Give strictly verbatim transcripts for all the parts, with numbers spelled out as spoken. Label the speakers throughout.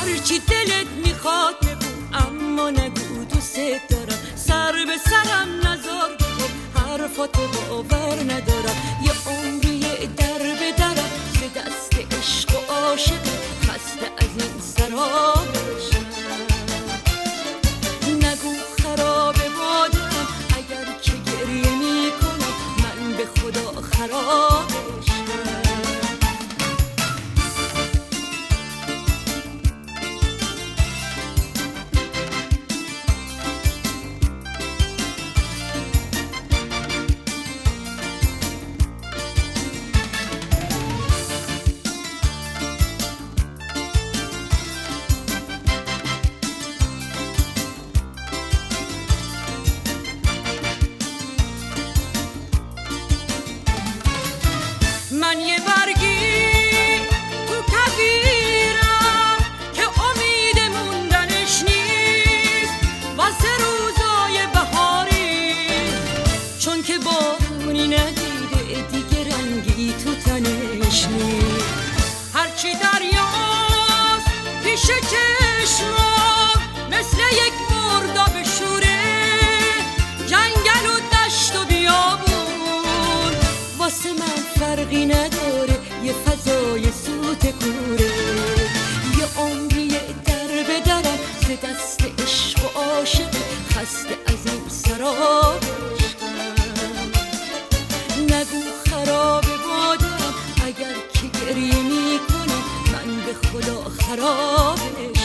Speaker 1: هرچی دلت میخواد بگو اما نگو دوست دارم. سر به سرم نذار بگو حرفاتو باور ندارم. یه عمری در به درم ز دست عشق و عاشقی خسته از این سرابشم. نگو خرابه بادم اگر که گریه میکنم من به خدا خرابشم. من یه برگی تو کویرم که امید موندنش نیست واسه روزای بهاری، چون که بارونی ندیده دیگه رنگی تو تنش نیست. هرچی دریاست پیش چشمم مثل یک مرداب شوره، جنگل و دشت و بیابون واسه من فرقی نداره، یه فضای سوت کوره. یه عمری در به درم ز دست عشق و عاشقی خسته از این سرابشم. نگو خرابه بادم اگر که گریه میکنم من به خدا خرابشم.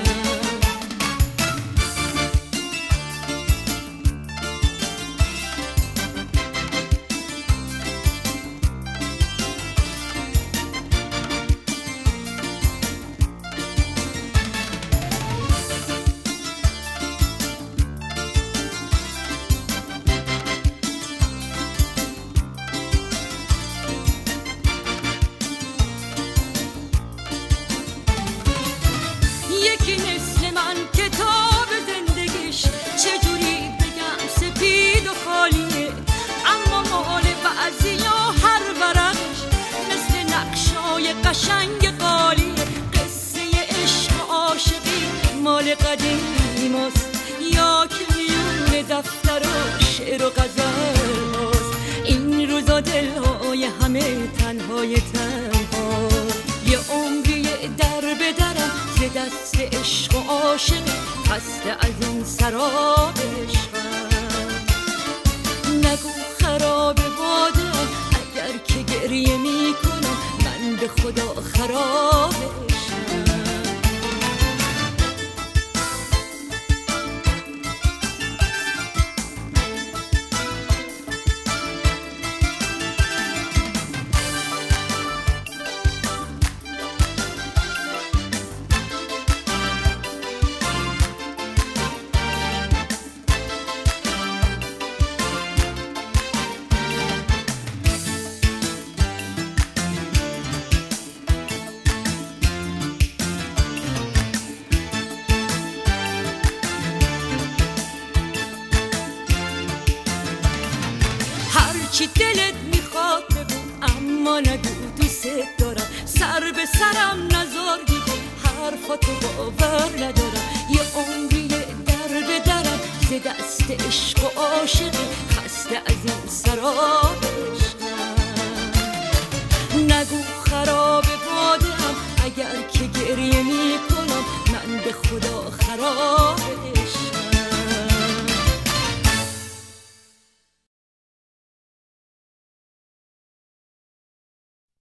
Speaker 1: یکی مثل من کتاب زندگیش چجوری بگم سپید و خالیه، اما مال بعضیا هر ورقش مثل نقشای قشنگ قالیه. قصه عشق و عاشقی مال قدیم است یا که میون دفتر و شعر و غزل هاست. این روزا دلهای همه تنهای تنها، یه عمری در به درم ز دست عشق و عاشقی خسته از این سرابشم. نگو خرابه بادم اگر که گریه میکنم من به خدا خرابشم. هرچی دلت میخواد بگو اما نگو دوست دارم. سر به سرم نذار دیگه حرفاتو باور ندارم. یه عمری در به درم ز دست عشق و عاشقی خسته از این سرابشم.